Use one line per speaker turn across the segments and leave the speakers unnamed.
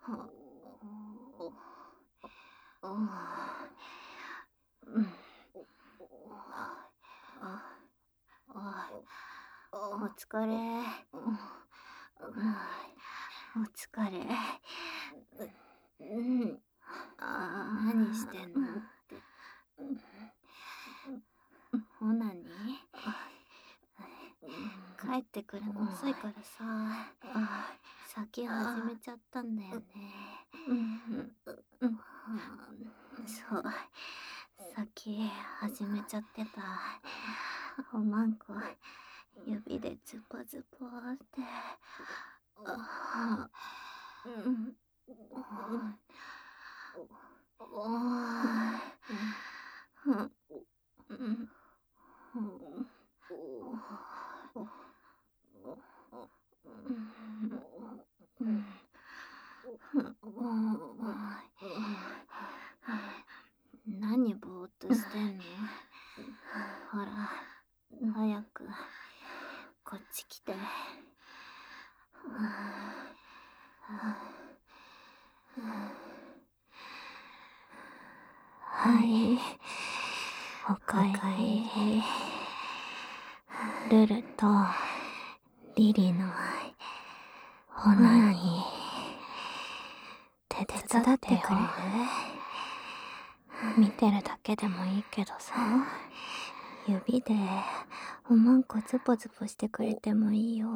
お疲れ。お疲れ。何してんの？ほなに？帰ってくるの遅いからさ、先始めちゃったんだよね。そう、先始めちゃってた。おまんこ指でズポズポって。何ぼーっとしてんの？ほら、早くこっち来て。はい、おかえり。ルルとリリのオナニー手伝ってくれる？見てるだけでもいいけどさ、指でおまんこズポズポしてくれてもいいよ。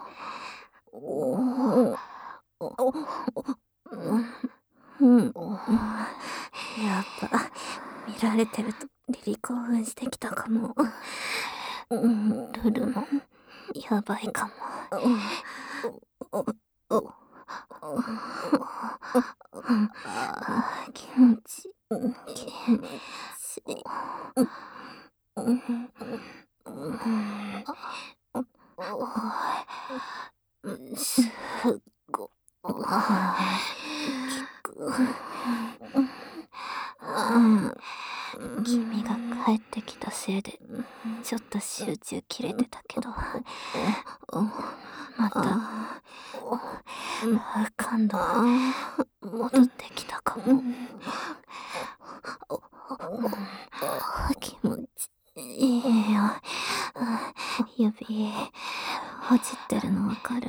やっぱ見られてるとリリ興奮してきたかも。ルルもやばいかも。気持ちいい。すっご君が帰ってきたせいでちょっと集中切れてたけど、また感度戻ってきたかも。気持ちいいよ。指ほじってるのわかる？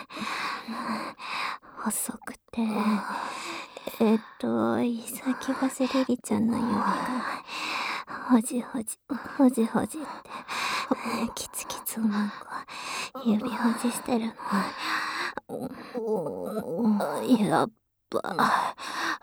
細くてい先がせリリちゃんの指がほじほじってキツキツおまんこ指ほじしてるの。やっぱ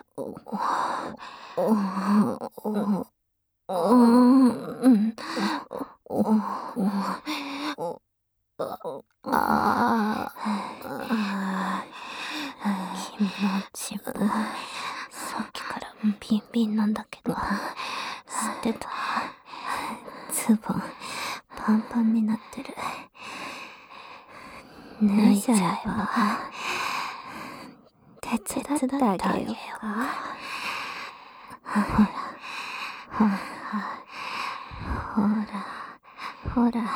君のチンポさっきからビンビンなんだけど、知ってた？ズボンパンパンになってる。脱いじゃえば手伝ってあげようか。ほら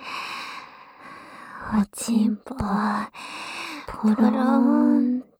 おちんぽポロンって。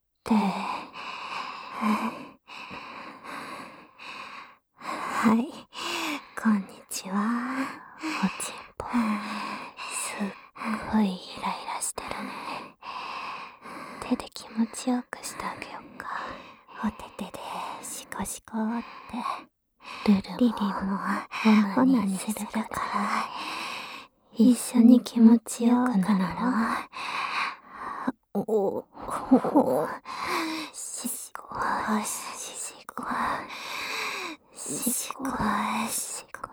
はい、こんにちは。おちんぽすっごいイライラしてるね。手で気持ちよくしてあげようか。お手手でシコシコってルルもリリもオナニーするから一緒に気持ちよくなろう。しこしこしこしこ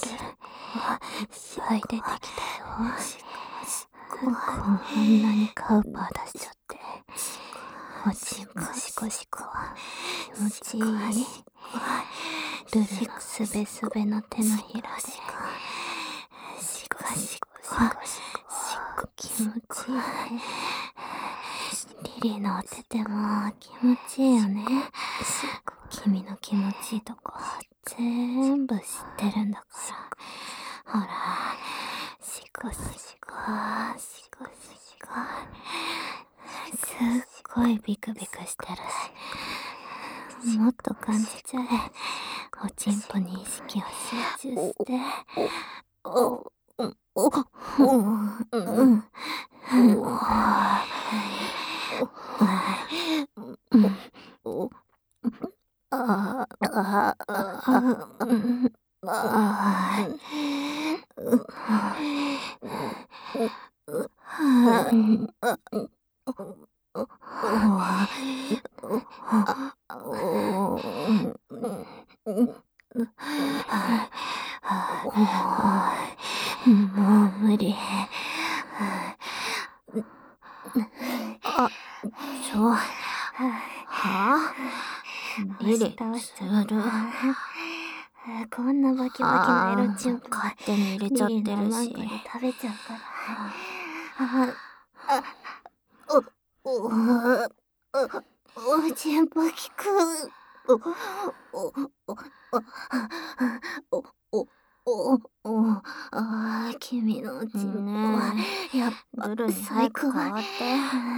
いっぱい出てきたよ。こんなに可しく気持ちいい。ルルのすべすべの手のひらでシコシコ気持ちいいね。リリのお手手も気持ちいいよね。君の気持ちいいとこ全部知ってるんだから。ほら、シコシコすっごいビクビクしてるし、もっと感じちゃえ。おちんぽに意識を集中して。もう無理。リリ、する。こんなバキバキなエロチンポ勝手に入れちゃってるし。リリのマンコで食べちゃうから。おちんぽ効く。君のおちんぽはやっぱルルに早く変わって。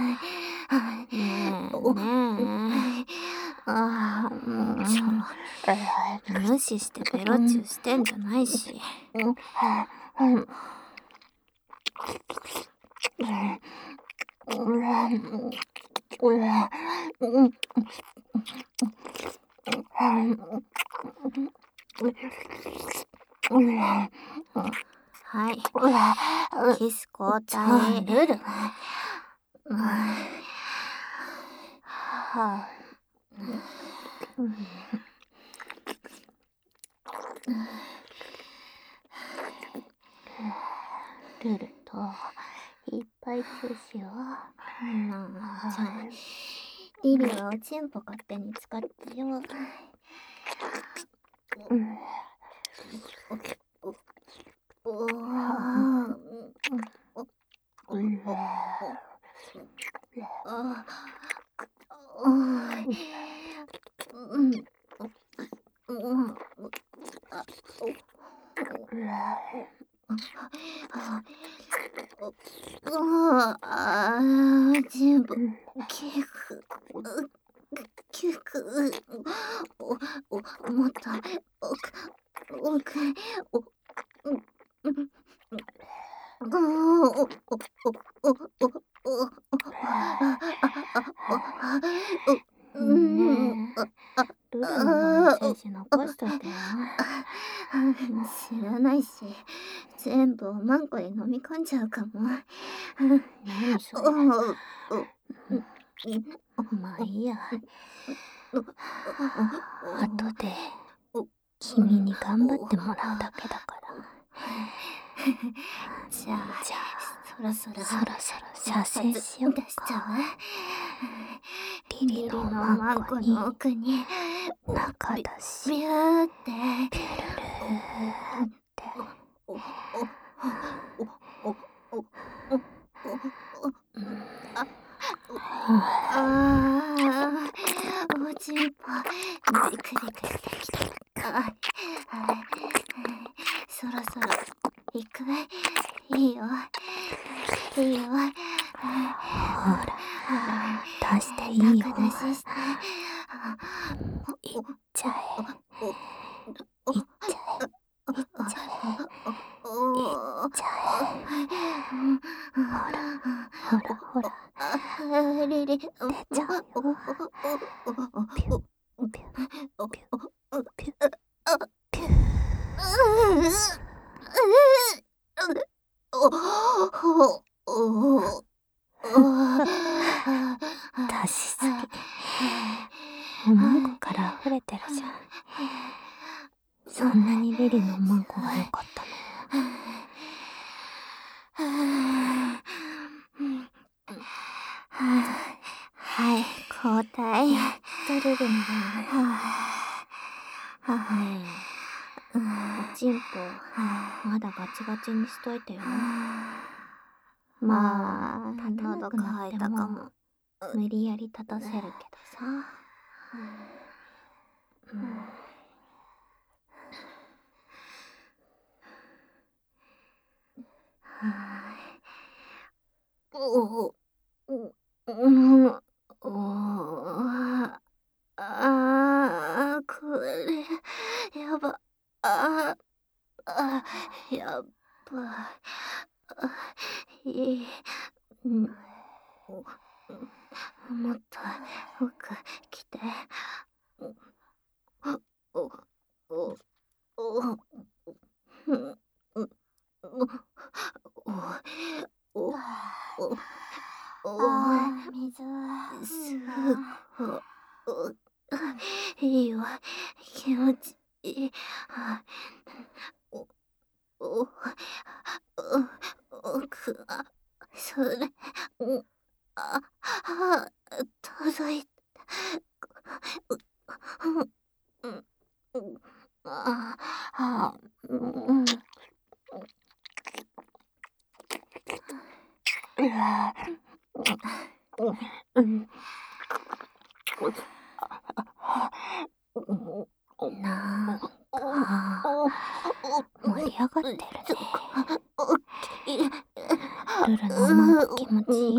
無視してベロチューしてんじゃないし。はい。キス交代。ルル。ルルといっぱいチューしよう。じゃあリリはおちんぽ勝手に使ってよ。全部もっとルルの分の精子残しといてよ。知らないし、全部おまんこで飲み込んじゃうかも。何それ。まあいいや。後で君に頑張ってもらうだけだから。じゃあそろそろ射精しようか。リリのマンコの奥に中出しビューってピュルルって。おちんぽビクビクしてきた。そろそろ行く。いいよ。ほら出していいよ。中出しして。いっちゃえ。ほらリリ出ちゃうよ。ピュピュピュピュ出しすぎ。おまんこから溢れてるじゃん。そんなにリリのおまんこが良かったの？はい、交代。 たルルンだ。ねえ、おちんぽまだガチガチにしといてよ。まあ喉乾いたかも。無理やり立たせるけどさ。おおこれやば。やばい。もっと奥来て。水いいわ、気持ちいい。奥がそれ届いた。なんか盛り上がってるね。ルルのおまんこ気持ちいい？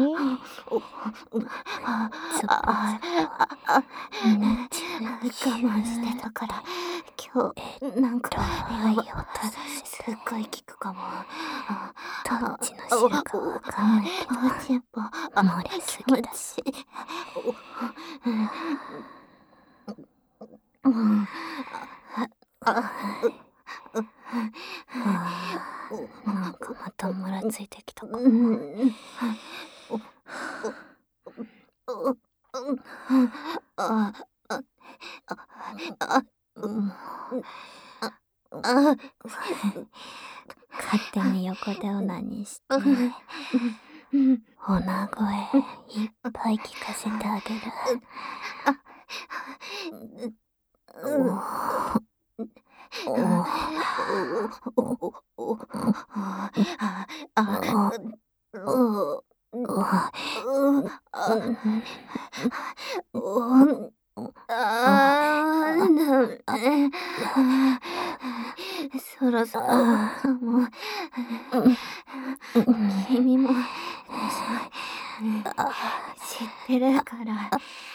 つばねち我慢してたから今日なんかいい音すっごい効くかも。どっちの汁かわかんないけどやっぱ漏れすぎだし。なんかまたもらついてきたかも。勝手に横でオナニーして女声いっぱい聞かせてあげる。そろそろもう君も知ってるから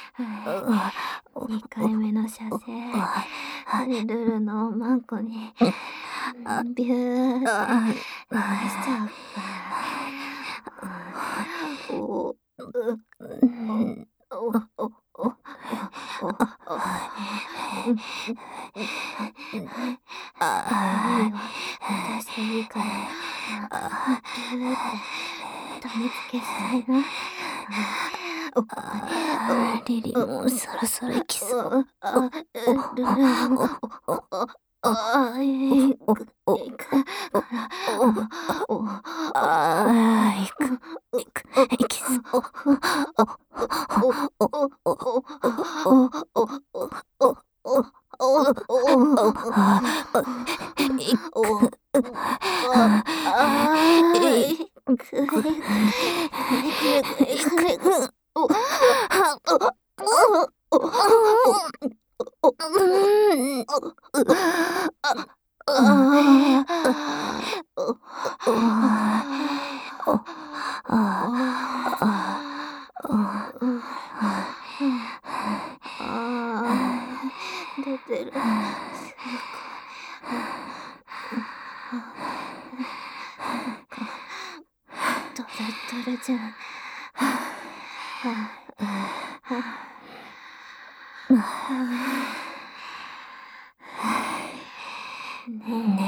2回目の射精ルルのおまんこにビューってしちゃう出していいからビューって溜めつけしたいな。リリもそろそろ行きそう。ルルも行きそう。出てる。トレトレじゃん。ね